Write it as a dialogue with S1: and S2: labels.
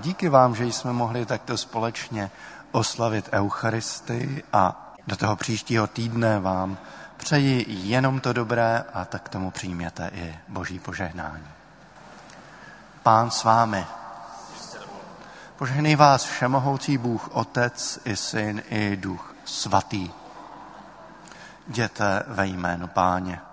S1: Díky vám, že jsme mohli takto společně oslavit Eucharistii a do toho příštího týdne vám přeji jenom to dobré a tak tomu přijměte i Boží požehnání. Pán s vámi. Požehnej vás všemohoucí Bůh, Otec i Syn i Duch Svatý. Jděte ve jménu Páně.